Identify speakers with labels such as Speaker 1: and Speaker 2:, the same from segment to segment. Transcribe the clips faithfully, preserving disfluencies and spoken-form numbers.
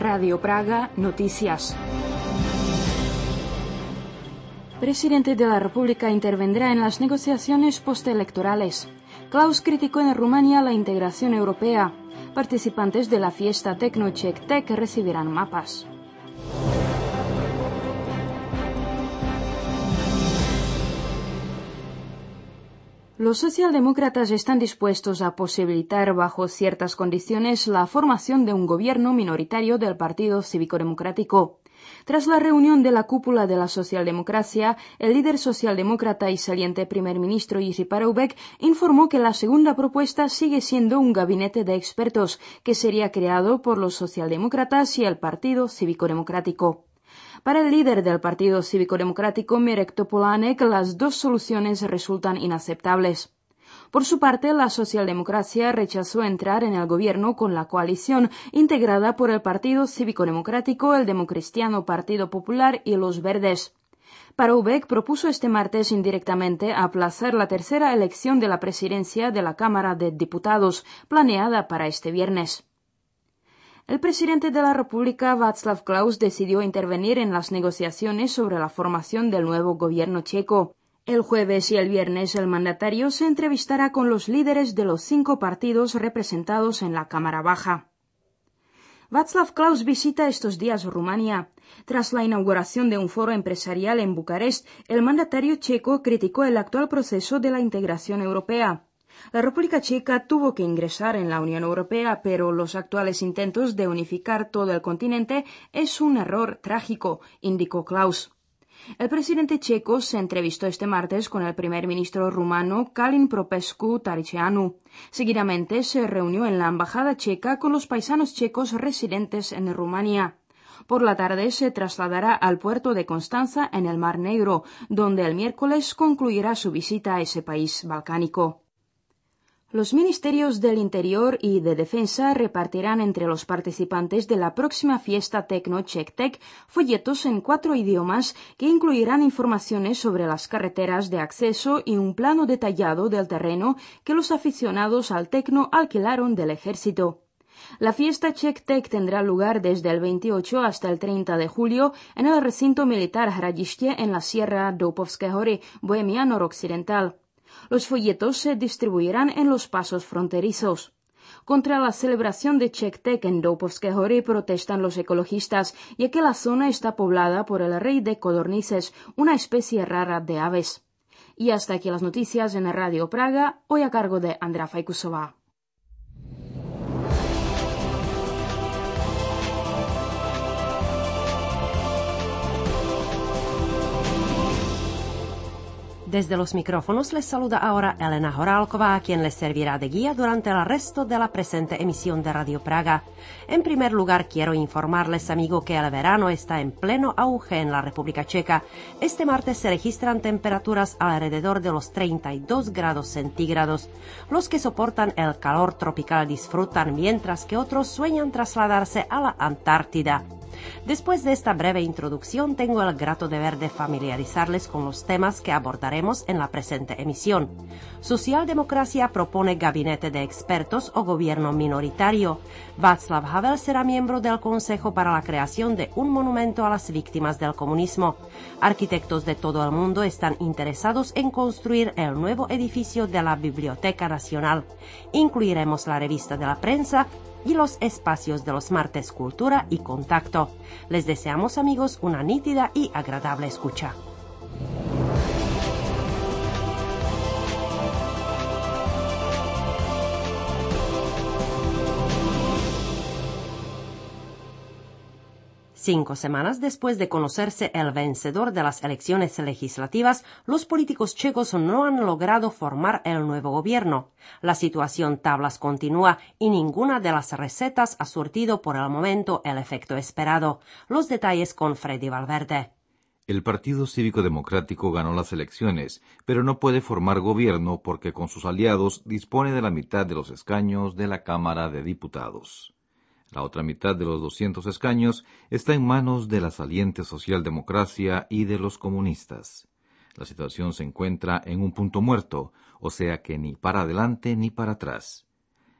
Speaker 1: Radio Praga, Noticias. Presidente de la República intervendrá en las negociaciones postelectorales. Klaus criticó en Rumania la integración europea. Participantes de la fiesta Tecno Czech Tech recibirán mapas. Los socialdemócratas están dispuestos a posibilitar bajo ciertas condiciones la formación de un gobierno minoritario del Partido Cívico-Democrático. Tras la reunión de la cúpula de la socialdemocracia, el líder socialdemócrata y saliente primer ministro Jiří Paroubek informó que la segunda propuesta sigue siendo un gabinete de expertos que sería creado por los socialdemócratas y el Partido Cívico-Democrático. Para el líder del Partido Cívico-Democrático, Mirek Topolánek, las dos soluciones resultan inaceptables. Por su parte, la socialdemocracia rechazó entrar en el gobierno con la coalición integrada por el Partido Cívico-Democrático, el Democristiano Partido Popular y los Verdes. Paroubek propuso este martes indirectamente aplazar la tercera elección de la presidencia de la Cámara de Diputados, planeada para este viernes. El presidente de la República, Václav Klaus, decidió intervenir en las negociaciones sobre la formación del nuevo gobierno checo. El jueves y el viernes el mandatario se entrevistará con los líderes de los cinco partidos representados en la Cámara Baja. Václav Klaus visita estos días Rumania. Tras la inauguración de un foro empresarial en Bucarest, el mandatario checo criticó el actual proceso de la integración europea. La República Checa tuvo que ingresar en la Unión Europea, pero los actuales intentos de unificar todo el continente es un error trágico, indicó Klaus. El presidente checo se entrevistó este martes con el primer ministro rumano Călin Popescu-Tăriceanu. Seguidamente se reunió en la embajada checa con los paisanos checos residentes en Rumania. Por la tarde se trasladará al puerto de Constanța en el Mar Negro, donde el miércoles concluirá su visita a ese país balcánico. Los ministerios del Interior y de Defensa repartirán entre los participantes de la próxima fiesta Tecno Czech Tech folletos en cuatro idiomas que incluirán informaciones sobre las carreteras de acceso y un plano detallado del terreno que los aficionados al tecno alquilaron del ejército. La fiesta Czech Tech tendrá lugar desde el veintiocho hasta el treinta de julio en el recinto militar Hradiště en la Sierra Doupovské hory, Bohemia noroccidental. Los folletos se distribuirán en los pasos fronterizos. Contra la celebración de Czech Tech en Doupovské hory protestan los ecologistas, ya que la zona está poblada por el rey de codornices, una especie rara de aves. Y hasta aquí las noticias en Radio Praga, hoy a cargo de Andrea Fajkusová.
Speaker 2: Desde los micrófonos les saluda ahora Elena Horálková, quien les servirá de guía durante el resto de la presente emisión de Radio Praga. En primer lugar, quiero informarles, amigo, que el verano está en pleno auge en la República Checa. Este martes se registran temperaturas alrededor de los treinta y dos grados centígrados. Los que soportan el calor tropical disfrutan, mientras que otros sueñan trasladarse a la Antártida. Después de esta breve introducción, tengo el grato deber de familiarizarles con los temas que abordaremos en la presente emisión. Socialdemocracia propone gabinete de expertos o gobierno minoritario. Václav Havel será miembro del Consejo para la creación de un monumento a las víctimas del comunismo. Arquitectos de todo el mundo están interesados en construir el nuevo edificio de la Biblioteca Nacional. Incluiremos la revista de la prensa y los espacios de los martes Cultura y Contacto. Les deseamos, amigos, una nítida y agradable escucha. Cinco semanas después de conocerse el vencedor de las elecciones legislativas, los políticos checos no han logrado formar el nuevo gobierno. La situación tablas continúa y ninguna de las recetas ha surtido por el momento el efecto esperado. Los detalles con Freddy Valverde.
Speaker 3: El Partido Cívico Democrático ganó las elecciones, pero no puede formar gobierno porque con sus aliados dispone de la mitad de los escaños de la Cámara de Diputados. La otra mitad de los doscientos escaños está en manos de la saliente socialdemocracia y de los comunistas. La situación se encuentra en un punto muerto, o sea que ni para adelante ni para atrás.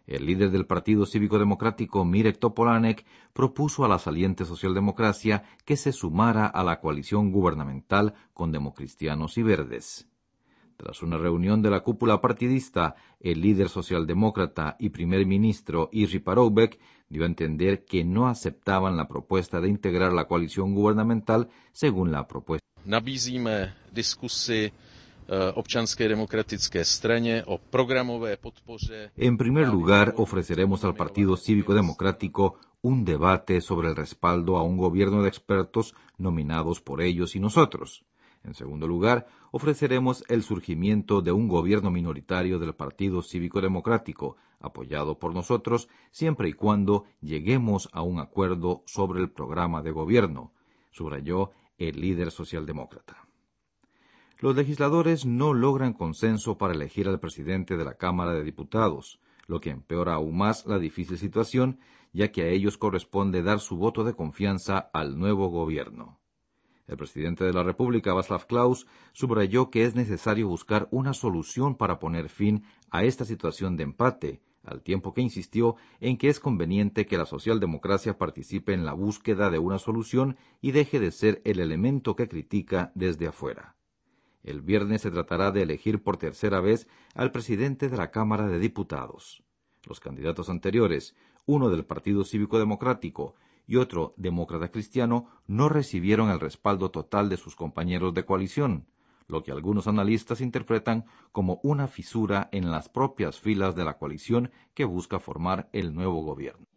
Speaker 3: El líder del Partido Cívico Democrático, Mirek Topolánek, propuso a la saliente socialdemocracia que se sumara a la coalición gubernamental con democristianos y verdes. Tras una reunión de la cúpula partidista, el líder socialdemócrata y primer ministro Jiří Paroubek dio a entender que no aceptaban la propuesta de integrar la coalición gubernamental según la propuesta.
Speaker 4: Nabízíme diskusi občanské demokratické straně o programové podpoře.
Speaker 3: En primer lugar, ofreceremos al Partido Cívico Democrático un debate sobre el respaldo a un gobierno de expertos nominados por ellos y nosotros. En segundo lugar, ofreceremos el surgimiento de un gobierno minoritario del Partido Cívico Democrático, apoyado por nosotros, siempre y cuando lleguemos a un acuerdo sobre el programa de gobierno, subrayó el líder socialdemócrata. Los legisladores no logran consenso para elegir al presidente de la Cámara de Diputados, lo que empeora aún más la difícil situación, ya que a ellos corresponde dar su voto de confianza al nuevo gobierno. El presidente de la República, Václav Klaus, subrayó que es necesario buscar una solución para poner fin a esta situación de empate, al tiempo que insistió en que es conveniente que la socialdemocracia participe en la búsqueda de una solución y deje de ser el elemento que critica desde afuera. El viernes se tratará de elegir por tercera vez al presidente de la Cámara de Diputados. Los candidatos anteriores, uno del Partido Cívico Democrático y otro demócrata cristiano, no recibieron el respaldo total de sus compañeros de coalición, lo que algunos analistas interpretan como una fisura en las propias filas de la coalición que busca formar el nuevo gobierno.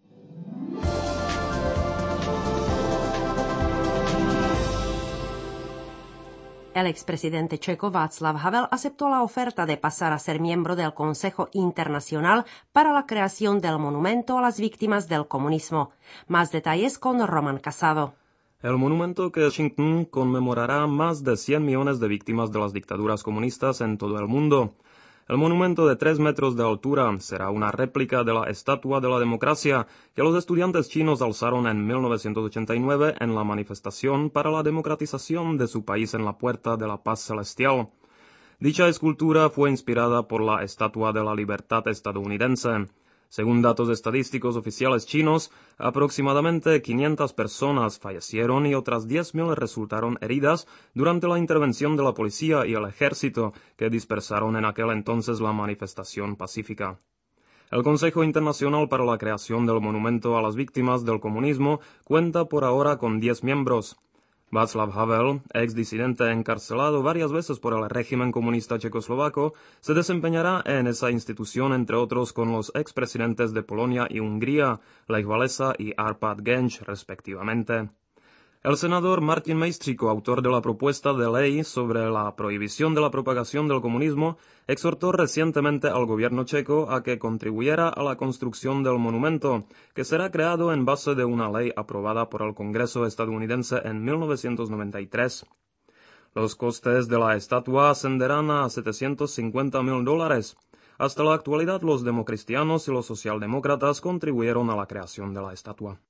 Speaker 2: El expresidente checo Václav Havel aceptó la oferta de pasar a ser miembro del Consejo Internacional para la creación del monumento a las víctimas del comunismo. Más detalles con Roman Casado.
Speaker 5: El monumento que Washington conmemorará más de cien millones de víctimas de las dictaduras comunistas en todo el mundo. El monumento de tres metros de altura será una réplica de la Estatua de la Democracia que los estudiantes chinos alzaron en mil novecientos ochenta y nueve en la manifestación para la democratización de su país en la Puerta de la Paz Celestial. Dicha escultura fue inspirada por la Estatua de la Libertad estadounidense. Según datos estadísticos oficiales chinos, aproximadamente quinientas personas fallecieron y otras diez mil resultaron heridas durante la intervención de la policía y el ejército que dispersaron en aquel entonces la manifestación pacífica. El Consejo Internacional para la Creación del Monumento a las Víctimas del Comunismo cuenta por ahora con diez miembros. Václav Havel, ex disidente encarcelado varias veces por el régimen comunista checoslovaco, se desempeñará en esa institución entre otros con los expresidentes de Polonia y Hungría, Lech Walesa y Arpad Genč, respectivamente. El senador Martin Mejstřík, autor de la propuesta de ley sobre la prohibición de la propagación del comunismo, exhortó recientemente al gobierno checo a que contribuyera a la construcción del monumento, que será creado en base de una ley aprobada por el Congreso estadounidense en mil novecientos noventa y tres. Los costes de la estatua ascenderán a setecientos cincuenta mil dólares. Hasta la actualidad, los democristianos y los socialdemócratas contribuyeron a la creación de la estatua.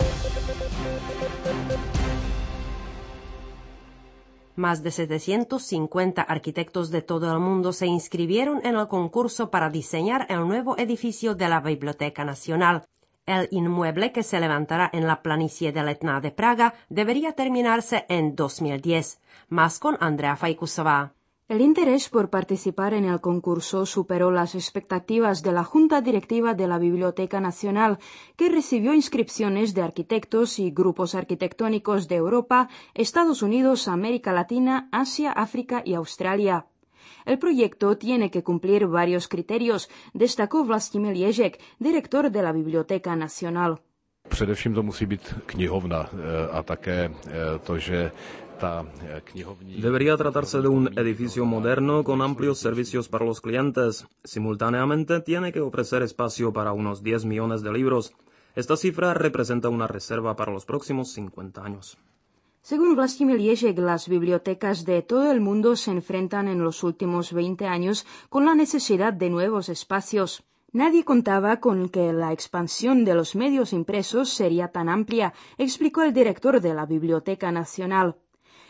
Speaker 2: Más de setecientos cincuenta arquitectos de todo el mundo se inscribieron en el concurso para diseñar el nuevo edificio de la Biblioteca Nacional. El inmueble, que se levantará en la planicie de Letná de Praga, debería terminarse en dos mil diez. Más con Andrea Fajkusová.
Speaker 1: El interés por participar en el concurso superó las expectativas de la Junta Directiva de la Biblioteca Nacional, que recibió inscripciones de arquitectos y grupos arquitectónicos de Europa, Estados Unidos, América Latina, Asia, África y Australia. El proyecto tiene que cumplir varios criterios, destacó Vlastimil Ježek, director de la Biblioteca Nacional.
Speaker 6: Především to musí být knihovna a také to, že
Speaker 5: Debería tratarse de un edificio moderno con amplios servicios para los clientes. Simultáneamente tiene que ofrecer espacio para unos diez millones de libros. Esta cifra representa una reserva para los próximos cincuenta años.
Speaker 1: Según Vlastimil Ježek, las bibliotecas de todo el mundo se enfrentan en los últimos veinte años con la necesidad de nuevos espacios. Nadie contaba con que la expansión de los medios impresos sería tan amplia, explicó el director de la Biblioteca Nacional.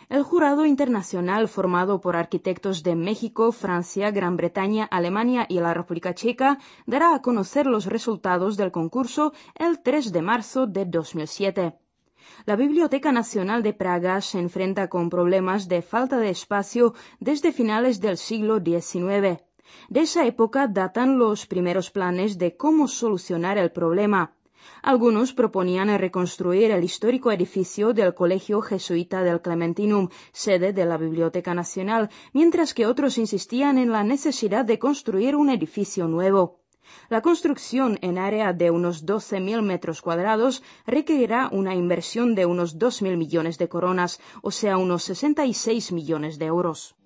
Speaker 1: El jurado internacional, formado por arquitectos de México, Francia, Gran Bretaña, Alemania y la República Checa, dará a conocer los resultados del concurso el tres de marzo de dos mil siete. La Biblioteca Nacional de Praga se enfrenta con problemas de falta de espacio desde finales del siglo diecinueve. De esa época datan los primeros planes de cómo solucionar el problema. Algunos proponían reconstruir el histórico edificio del Colegio Jesuita del Clementinum, sede de la Biblioteca Nacional, mientras que otros insistían en la necesidad de construir un edificio nuevo. La construcción en área de unos doce mil metros cuadrados requerirá una inversión de unos dos mil millones de coronas, o sea, unos sesenta y seis millones de euros.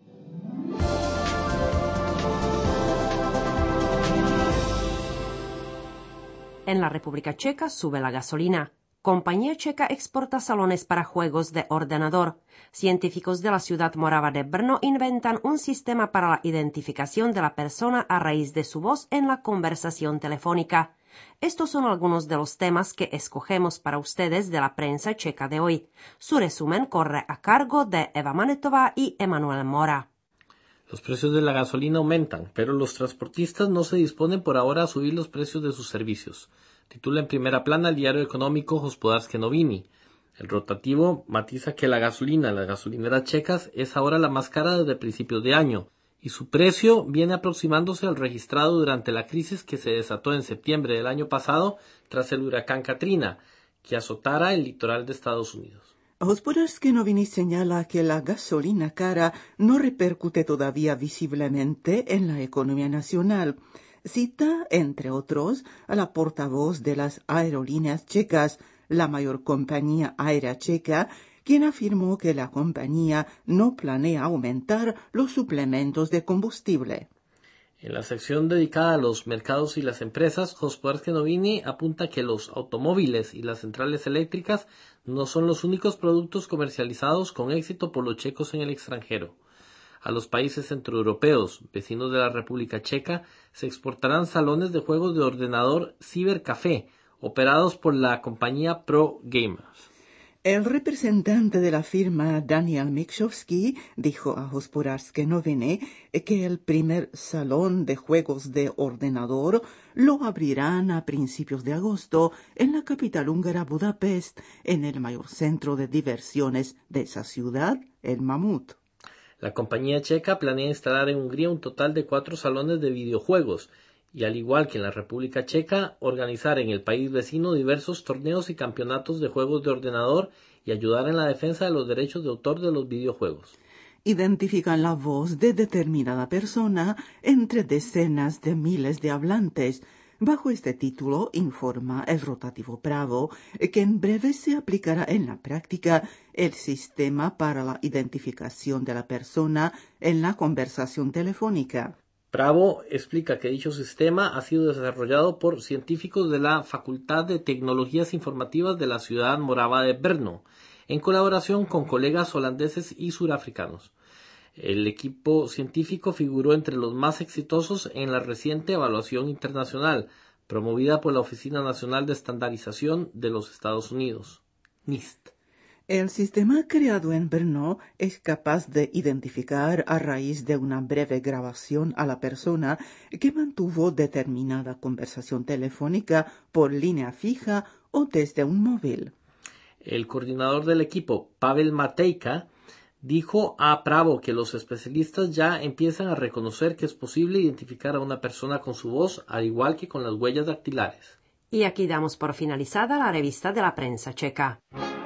Speaker 2: En la República Checa sube la gasolina. Compañía checa exporta salones para juegos de ordenador. Científicos de la ciudad morava de Brno inventan un sistema para la identificación de la persona a raíz de su voz en la conversación telefónica. Estos son algunos de los temas que escogemos para ustedes de la prensa checa de hoy. Su resumen corre a cargo de Eva Manetová y Emanuel Mora.
Speaker 7: Los precios de la gasolina aumentan, pero los transportistas no se disponen por ahora a subir los precios de sus servicios. Titula en primera plana el diario económico Hospodarske Noviny. El rotativo matiza que la gasolina en las gasolineras checas es ahora la más cara desde principios de año, y su precio viene aproximándose al registrado durante la crisis que se desató en septiembre del año pasado tras el huracán Katrina, que azotara el litoral de Estados Unidos.
Speaker 8: Hospodarske Noviny señala que la gasolina cara no repercute todavía visiblemente en la economía nacional. Cita, entre otros, a la portavoz de las aerolíneas checas, la mayor compañía aérea checa, quien afirmó que la compañía no planea aumentar los suplementos de combustible.
Speaker 7: En la sección dedicada a los mercados y las empresas, Hospodarske Noviny apunta que los automóviles y las centrales eléctricas no son los únicos productos comercializados con éxito por los checos en el extranjero. A los países centroeuropeos, vecinos de la República Checa, se exportarán salones de juegos de ordenador Cybercafé, operados por la compañía Pro Gamers.
Speaker 8: El representante de la firma Daniel Mikshowski dijo a Hospodarske Noviny que el primer salón de juegos de ordenador lo abrirán a principios de agosto en la capital húngara Budapest, en el mayor centro de diversiones de esa ciudad, el Mamut.
Speaker 7: La compañía checa planea instalar en Hungría un total de cuatro salones de videojuegos y, al igual que en la República Checa, organizar en el país vecino diversos torneos y campeonatos de juegos de ordenador y ayudar en la defensa de los derechos de autor de los videojuegos.
Speaker 8: Identifican la voz de determinada persona entre decenas de miles de hablantes. Bajo este título informa el rotativo Pravo que en breve se aplicará en la práctica el sistema para la identificación de la persona en la conversación telefónica.
Speaker 7: Pravo explica que dicho sistema ha sido desarrollado por científicos de la Facultad de Tecnologías Informativas de la ciudad morava de Brno, en colaboración con colegas holandeses y surafricanos. El equipo científico figuró entre los más exitosos en la reciente evaluación internacional, promovida por la Oficina Nacional de Estandarización de los Estados Unidos, NIST.
Speaker 8: El sistema creado en Brno es capaz de identificar a raíz de una breve grabación a la persona que mantuvo determinada conversación telefónica por línea fija o desde un móvil.
Speaker 7: El coordinador del equipo, Pavel Matejka, dijo a Pravo que los especialistas ya empiezan a reconocer que es posible identificar a una persona con su voz, al igual que con las huellas dactilares.
Speaker 2: Y aquí damos por finalizada la revista de la prensa checa.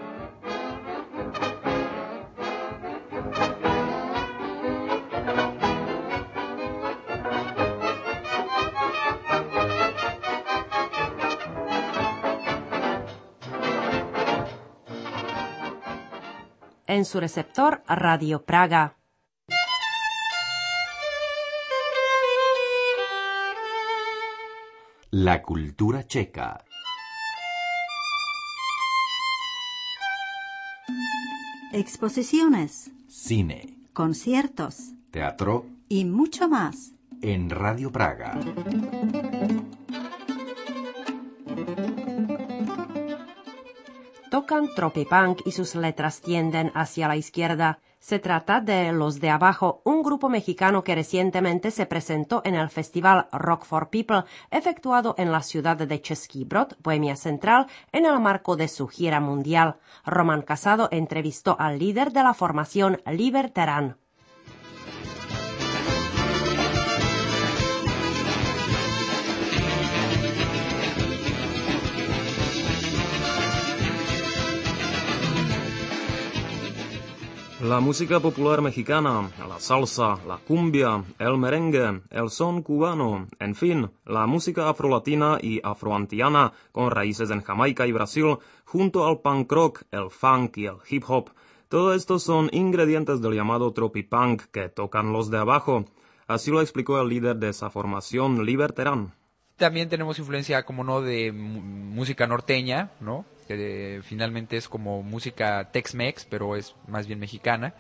Speaker 2: En su receptor, Radio Praga.
Speaker 3: La cultura checa.
Speaker 9: Exposiciones,
Speaker 3: Cine,
Speaker 9: conciertos
Speaker 3: teatro
Speaker 9: y mucho más.
Speaker 3: en Radio Praga.
Speaker 2: Tocan tropipunk y sus letras tienden hacia la izquierda. Se trata de Los de Abajo, un grupo mexicano que recientemente se presentó en el festival Rock for People, efectuado en la ciudad de Český Brod, Bohemia Central, en el marco de su gira mundial. Roman Casado entrevistó al líder de la formación Liberterán.
Speaker 5: La música popular mexicana, la salsa, la cumbia, el merengue, el son cubano, en fin, la música afrolatina y afroantiana con raíces en Jamaica y Brasil, junto al punk rock, el funk y el hip hop, todo esto son ingredientes del llamado tropipunk que tocan Los de Abajo. Así lo explicó el líder de esa formación, Liberterán.
Speaker 10: También tenemos influencia, como no, de música norteña, ¿no? Que finalmente es como música Tex-Mex, pero es más bien mexicana,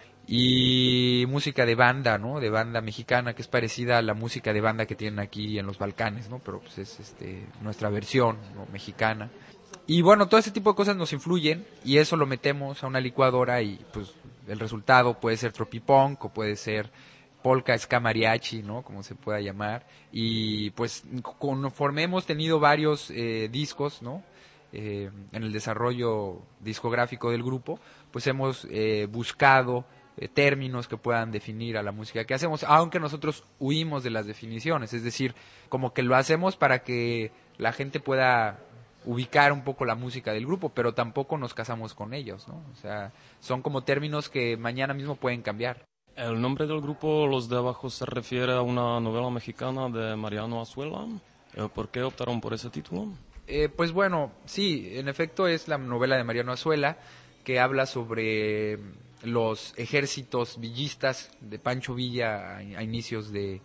Speaker 10: y música de banda, ¿no? De banda mexicana, que es parecida a la música de banda que tienen aquí en los Balcanes, ¿no? Pero pues es este nuestra versión, ¿no? Mexicana. Y bueno, todo ese tipo de cosas nos influyen, y eso lo metemos a una licuadora, y pues el resultado puede ser tropipunk, o puede ser polka, ska, mariachi, ¿no? Como se pueda llamar. Y pues conforme hemos tenido varios eh, discos, ¿no? Eh, en el desarrollo discográfico del grupo, pues hemos eh, buscado eh, términos que puedan definir a la música que hacemos, aunque nosotros huimos de las definiciones, es decir, como que lo hacemos para que la gente pueda ubicar un poco la música del grupo, pero tampoco nos casamos con ellos, ¿no? O sea, son como términos que mañana mismo pueden cambiar.
Speaker 5: El nombre del grupo Los de Abajo se refiere a una novela mexicana de Mariano Azuela. ¿Por qué optaron por ese título?
Speaker 10: Eh, pues bueno, sí, en efecto es la novela de Mariano Azuela, que habla sobre los ejércitos villistas de Pancho Villa a, a inicios de,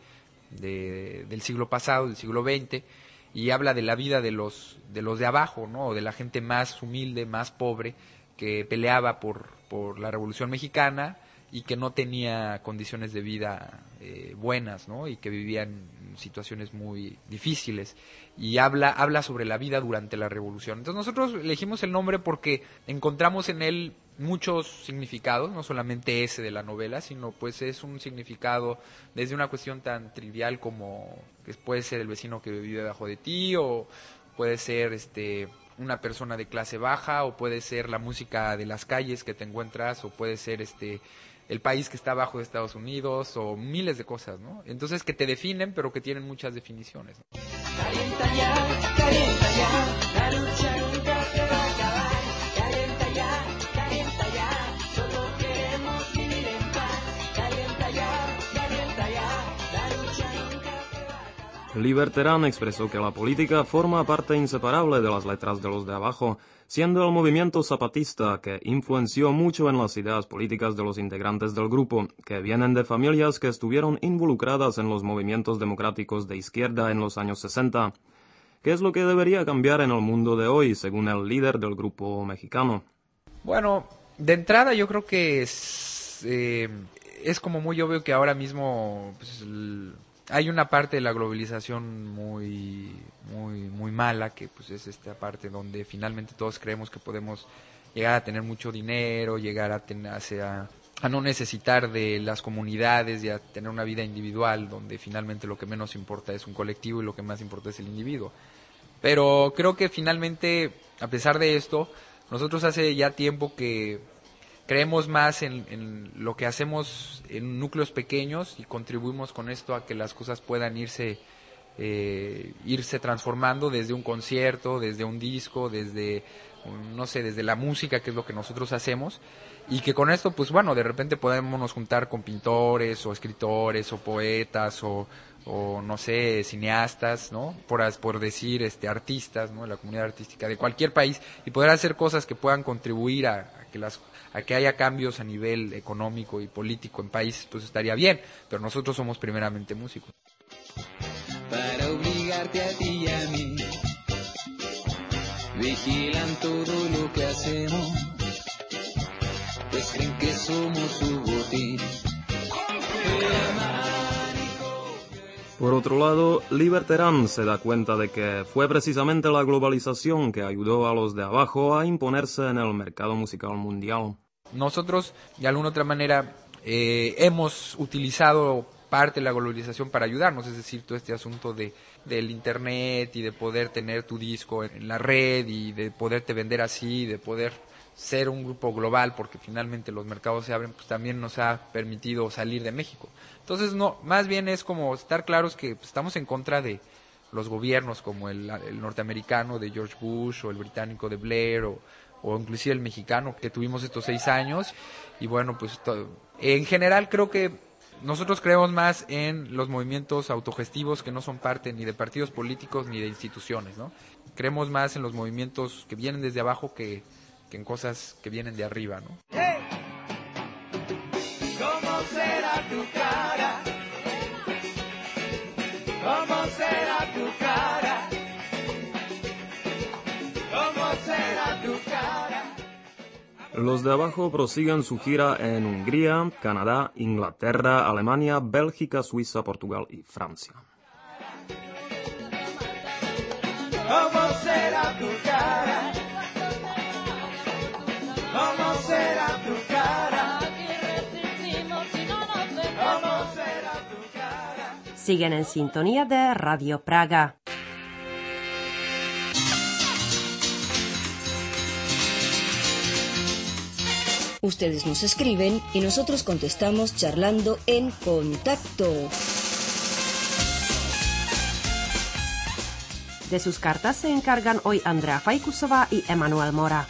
Speaker 10: de, del siglo pasado, del siglo veinte, y habla de la vida de los de los de abajo, ¿no? De la gente más humilde, más pobre, que peleaba por, por la Revolución Mexicana y que no tenía condiciones de vida eh, buenas, ¿no? Y que vivían situaciones muy difíciles, y habla habla sobre la vida durante la revolución. Entonces nosotros elegimos el nombre porque encontramos en él muchos significados, no solamente ese de la novela, sino pues es un significado desde una cuestión tan trivial como que puede ser el vecino que vive debajo de ti, o puede ser este una persona de clase baja, o puede ser la música de las calles que te encuentras, o puede ser este el país que está abajo de Estados Unidos, o miles de cosas, ¿no? Entonces que te definen, pero que tienen muchas definiciones, ¿no? Calienta ya, calienta ya, la lucha nunca se va a acabar. Calienta ya, calienta ya, solo queremos vivir en paz. Calienta ya, calienta ya, la lucha nunca se va a acabar. Liberterán expresó que la política forma parte inseparable de las letras de Los de Abajo, siendo el movimiento zapatista que influenció mucho en las ideas políticas de los integrantes del grupo, que vienen de familias que estuvieron involucradas en los movimientos democráticos de izquierda en los años sesenta. ¿Qué es lo que debería cambiar en el mundo de hoy, según el líder del grupo mexicano? Bueno, de entrada yo creo que es, eh, es como muy obvio que ahora mismo pues, el, hay una parte de la globalización muy muy muy mala, que pues es esta parte donde finalmente todos creemos que podemos llegar a tener mucho dinero, llegar a tener a, a no necesitar de las comunidades y a tener una vida individual, donde finalmente lo que menos importa es un colectivo y lo que más importa es el individuo. Pero creo que finalmente, a pesar de esto, nosotros hace ya tiempo que creemos más en, en lo que hacemos en núcleos pequeños, y contribuimos con esto a que las cosas puedan irse eh, irse transformando desde un concierto, desde un disco, desde, no sé, desde la música, que es lo que nosotros hacemos, y que con esto, pues bueno, de repente podemos juntar con pintores, o escritores, o poetas, o, o no sé, cineastas, ¿no? Por, por decir, este, artistas, ¿no? La comunidad artística de cualquier país, y poder hacer cosas que puedan contribuir a, a que las a que haya cambios a nivel económico y político en países, pues estaría bien, pero nosotros somos primeramente músicos. Para obligarte a ti y a mí, vigilan todo lo que hacemos, pues creen que somos su botín. Por otro lado, Liberterán se da cuenta de que fue precisamente la globalización que ayudó a Los de Abajo a imponerse en el mercado musical mundial. Nosotros, de alguna otra manera, eh, hemos utilizado parte de la globalización para ayudarnos, es decir, todo este asunto de del internet y de poder tener tu disco en, en la red y de poderte vender así, de poder ser un grupo global, porque finalmente los mercados se abren, pues también nos ha permitido salir de México. Entonces, no, más bien es como estar claros que pues, estamos en contra de los gobiernos como el, el norteamericano de George Bush o el británico de Blair o, o inclusive el mexicano que tuvimos estos seis años. Y bueno, pues to, en general creo que nosotros creemos más en los movimientos autogestivos que no son parte ni de partidos políticos ni de instituciones, ¿no? Creemos más en los movimientos que vienen desde abajo que, que en cosas que vienen de arriba, ¿no?
Speaker 11: Hey. ¿Cómo será tu cara? ¿Cómo será tu cara? ¿Cómo será tu cara?
Speaker 5: Los de abajo prosiguen su gira en Hungría, Canadá, Inglaterra, Alemania, Bélgica, Suiza, Portugal y Francia.
Speaker 11: ¿Cómo será tu cara? ¿Cómo será tu cara? ¿Cómo será tu cara?
Speaker 2: Siguen en sintonía de Radio Praga.
Speaker 12: Ustedes nos escriben y nosotros contestamos charlando en contacto.
Speaker 2: De sus cartas se encargan hoy Andrea Fajkusová y Emanuel Mora.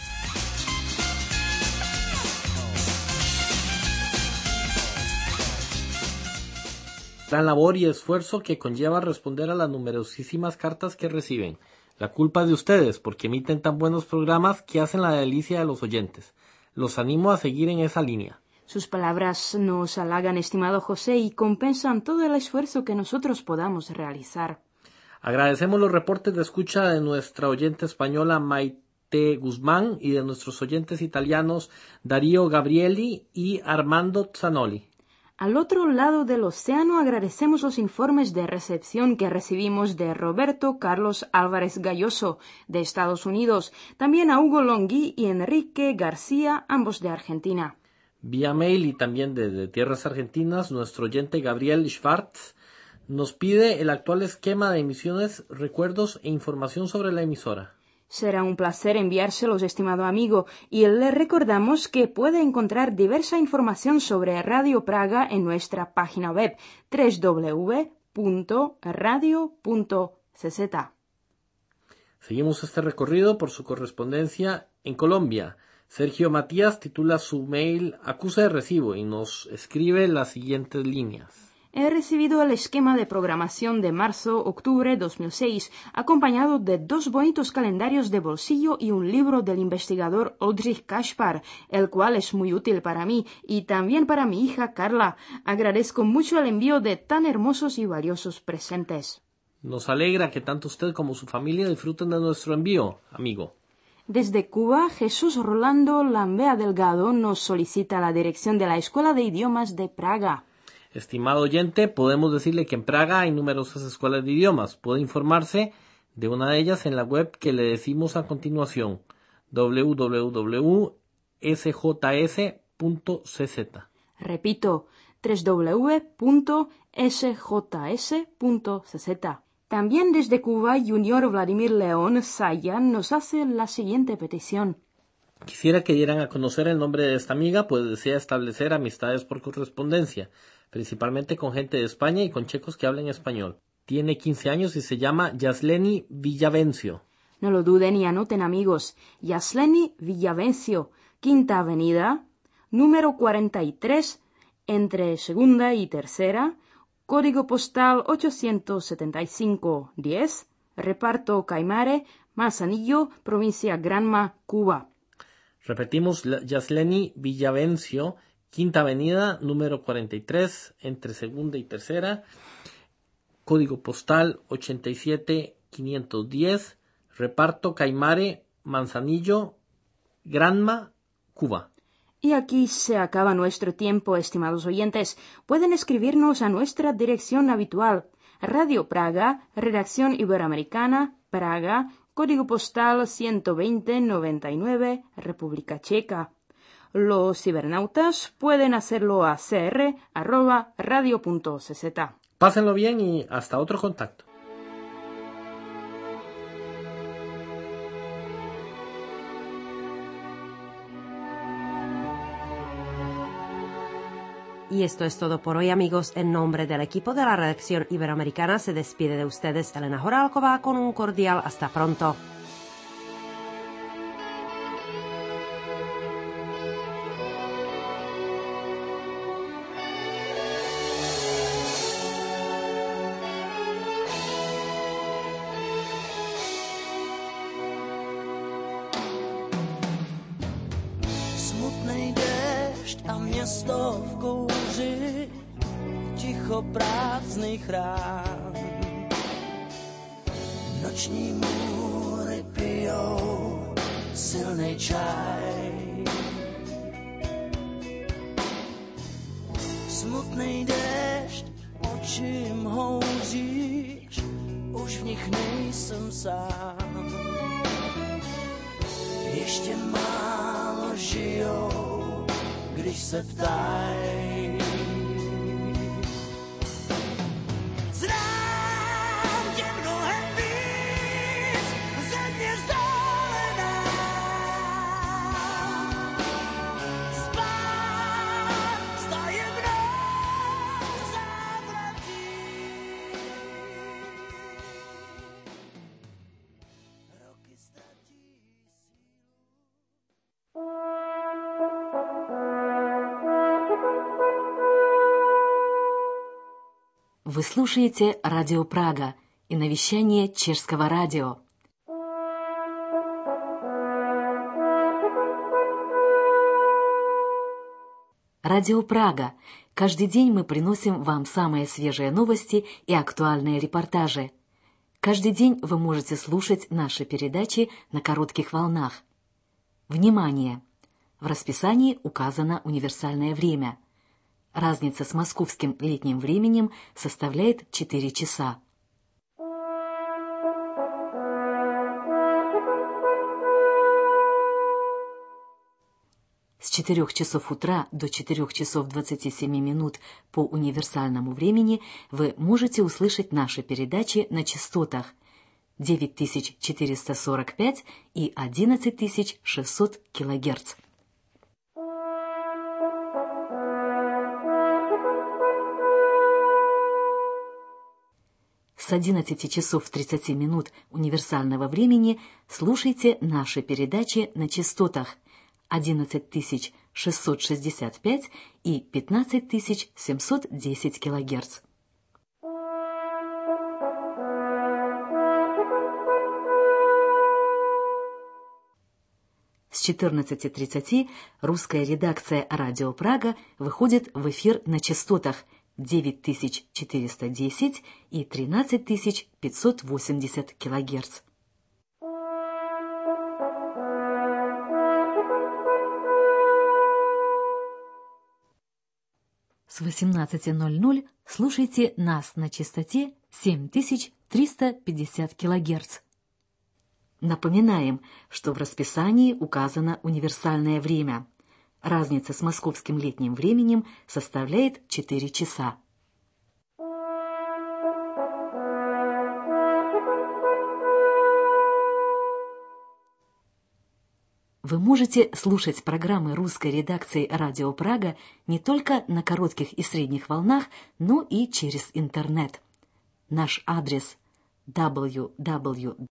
Speaker 7: Gran labor y esfuerzo que conlleva responder a las numerosísimas cartas que reciben. La culpa es de ustedes, porque emiten tan buenos programas que hacen la delicia de los oyentes. Los animo a seguir en esa línea.
Speaker 1: Sus palabras nos halagan, estimado José, y compensan todo el esfuerzo que nosotros podamos realizar.
Speaker 7: Agradecemos los reportes de escucha de nuestra oyente española Maite Guzmán y de nuestros oyentes italianos Darío Gabrieli y Armando Zanoli.
Speaker 1: Al otro lado del océano agradecemos los informes de recepción que recibimos de Roberto Carlos Álvarez Galloso, de Estados Unidos, también a Hugo Longhi y Enrique García, ambos de Argentina.
Speaker 7: Vía mail y también desde tierras argentinas, nuestro oyente Gabriel Schwartz nos pide el actual esquema de emisiones, recuerdos e información sobre la emisora.
Speaker 1: Será un placer enviárselos, estimado amigo, y le recordamos que puede encontrar diversa información sobre Radio Praga en nuestra página web doble u doble u doble u punto radio punto c z.
Speaker 7: Seguimos este recorrido por su correspondencia en Colombia. Sergio Matías titula su mail Acuse de recibo y nos escribe las siguientes líneas.
Speaker 1: He recibido el esquema de programación de marzo-octubre dos mil seis, acompañado de dos bonitos calendarios de bolsillo y un libro del investigador Oldřich Kašpar, el cual es muy útil para mí y también para mi hija Carla. Agradezco mucho el envío de tan hermosos y valiosos presentes.
Speaker 7: Nos alegra que tanto usted como su familia disfruten de nuestro envío, amigo.
Speaker 1: Desde Cuba, Jesús Rolando Lambea Delgado nos solicita la dirección de la Escuela de Idiomas de Praga.
Speaker 7: Estimado oyente, podemos decirle que en Praga hay numerosas escuelas de idiomas. Puede informarse de una de ellas en la web que le decimos a continuación, doble u doble u doble u punto s j s punto c z.
Speaker 1: Repito, doble u doble u doble u punto s j s punto c z. También desde Cuba, Junior Vladimir León Sayan nos hace la siguiente petición.
Speaker 7: Quisiera que dieran a conocer el nombre de esta amiga, pues desea establecer amistades por correspondencia, principalmente con gente de España y con checos que hablan español. Tiene quince años y se llama Yasleni Villavencio.
Speaker 1: No lo duden y anoten, amigos. Yasleni Villavencio, Quinta Avenida, número cuarenta y tres, entre Segunda y Tercera, código postal ochocientos setenta y cinco diez, reparto Caimare, Manzanillo, provincia Granma, Cuba.
Speaker 7: Repetimos, Yasleni Villavencio, Quinta Avenida, número cuarenta y tres, entre Segunda y Tercera, código postal ochenta y siete quinientos diez, reparto Caimare, Manzanillo, Granma, Cuba.
Speaker 1: Y aquí se acaba nuestro tiempo, estimados oyentes. Pueden escribirnos a nuestra dirección habitual. Radio Praga, Redacción Iberoamericana, Praga, código postal ciento veinte noventa y nueve, República Checa. Los cibernautas pueden hacerlo a c r arroba radio punto c z.
Speaker 7: Pásenlo bien y hasta otro contacto.
Speaker 2: Y esto es todo por hoy, amigos. En nombre del equipo de la redacción iberoamericana se despide de ustedes Elena Horálková con un cordial hasta pronto.
Speaker 11: Smutnej dešť a město v kouři, ticho prázdných rán. Noční můry pijou silnej čaj. Smutnej dešť očím houříš, už v nich nejsem sám. Ještě málo žijou, když se ptají. Znám tě mnohem víc, země vzdálená. Spát s tajemnou závratí. Roky ztratí.
Speaker 12: Вы слушаете Радио Прага и навещание Чешского радио. Радио Прага. Каждый день мы приносим вам самые свежие новости и актуальные репортажи. Каждый день вы можете слушать наши передачи на коротких волнах. Внимание! В расписании указано универсальное время. Разница с московским летним временем составляет четыре часа. С четырёх часов утра до четырёх часов двадцати семи минут по универсальному времени вы можете услышать наши передачи на частотах девять тысяч четыреста сорок пять и одиннадцать тысяч шестьсот килогерц. С одиннадцати часов тридцати минут универсального времени слушайте наши передачи на частотах одиннадцать тысяч шестьсот шестьдесят пять и пятнадцать тысяч семьсот десять килогерц. С четырнадцати тридцати русская редакция «Радио Прага» выходит в эфир на частотах девять тысяч четыреста десять и тринадцать тысяч пятьсот восемьдесят килогерц. С восемнадцати ноль-ноль слушайте нас на частоте семь тысяч триста пятьдесят килогерц. Напоминаем, что в расписании указано универсальное время. Разница с московским летним временем составляет четыре часа. Вы можете слушать программы русской редакции «Радио Прага» не только на коротких и средних волнах, но и через интернет. Наш адрес дабл ю дабл ю